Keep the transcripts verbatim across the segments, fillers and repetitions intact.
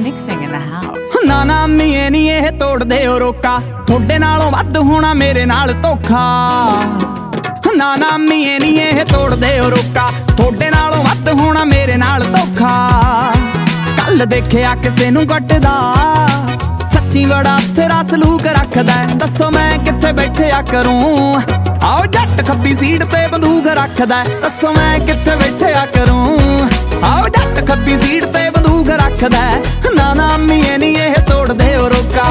mixing in the house. ना ना मीए नी एह तोड़ दे ओ रोका, थोड़े नालों वध होना मेरे नाल धोखा। ना ना मीए नी एह तोड़ दे ओ रोका, थोड़े नालों वध होना मेरे नाल धोखा। कल देखिया किसे नूं गटदा, सच्ची बड़ा तेरा सलूक रखदा। दसो मैं कित्थे बैठिया करूं, आओ जट खब्बी सीट ते बंदूक रखदा। दसो मैं कित्थे बैठिया करूं, आओ जट खब्बी सीट ते बंदूक रखदा। ना ना मीए नी एह तोड़ दे ओ रोका।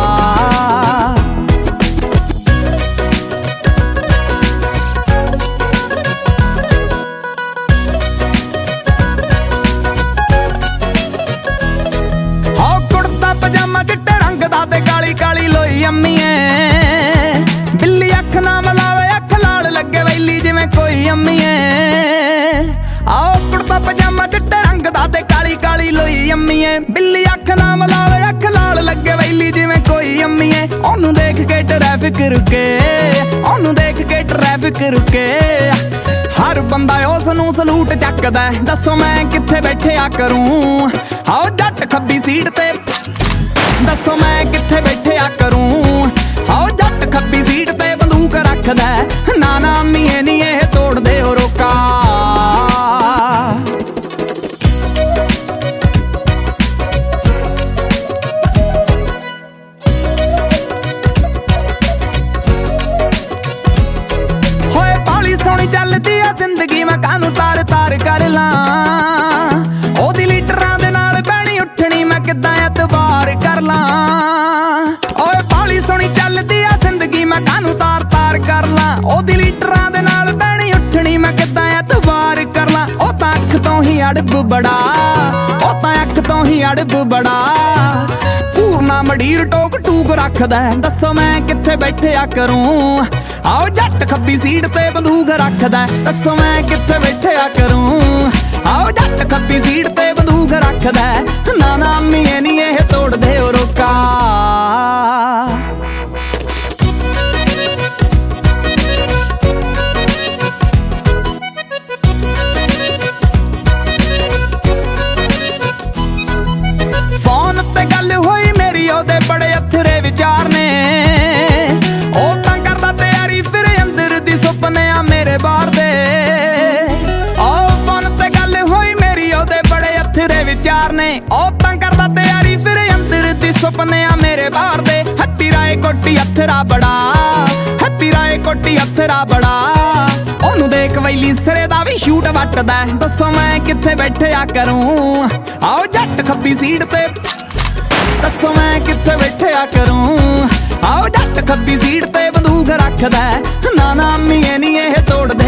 पजामा चिट्टे रंग दा ते काली काली लोई अम्मीए, बिल्ली अख ना मलावे अख लाल लगे वैली जिवें कोई अम्मीए। आओ कुर्ता पजामा चिट्टे रंग दा ते काली काली लोई अम्मीए, बिल्ली अख ना मलावे अख लाल लगे वैली जिवें कोई अम्मीए। ओनू देख के ट्रैफिक रुके, ओनू देख के ट्रैफिक रुके, हर बंदा उस नूं सलूट चकदा। दसो मैं कित्थे बैठिया करूं, आओ जट खब्बी सीट ते, दसो मैं कित्थे बैठिया करूं, आओ जट खब्बी सीट ते बंदूक रखदा। ना ना मीए नी एह तोड़ दे ओ रोका। होए बाली सोहनी चलदी आ जिंदगी, मैं कानू तार तार कर लां। ओदी लीडरां दे नाल बैणी उठणी, मैं किद्दां एतबार कर लां। ओए बाली सोहनी चलदी आ जिंदगी, मैं कानू तार तार कर लां। ओदी लीडरां दे नाल बैणी उठणी, मैं किद्दां एतबार कर लां। ओ तां अख तों ही अड़ब बड़ा, ओ तां अख तों ही अड़ब बड़ा, घूरना मडीर टोक टूक रखदा। दसो मैं कित्थे बैठिया करूं, आओ जट खब्बी सीट ते बंदूक रखदा। दसो मैं कित्थे बैठिया करूं, आओ जट खब्बी सीट ते बंदूक रखदा। ना ना मीए नी एह तोड़ दे ओ रोका। फोन ते गल होई मेरी, ओदे बड़े अथरे विचार ने, ओ तां करदा तैयारी फिर अंदर दी सुपने आ मेरे बाहर दे। ओ फोन ते गल होई मेरी, ओदे बड़े अथरे विचार ने, ओ तां करदा तैयारी फिर अंदर दी सुपने आ मेरे बाहर दे। हट्टी राए कोटी अथरा बड़ा, हट्टी राए कोटी अथरा बड़ा, ओनू देख वैली सिरे दा भी शूट वटदा। दसो मैं कित्थे बैठिया करूं, आओ जट खब्बी सीट ते, दसो मैं कित्थे बैठिया करूं, आओ जट खब्बी सीट ते बंदूक रखदा। ना ना मीए नी एह तोड़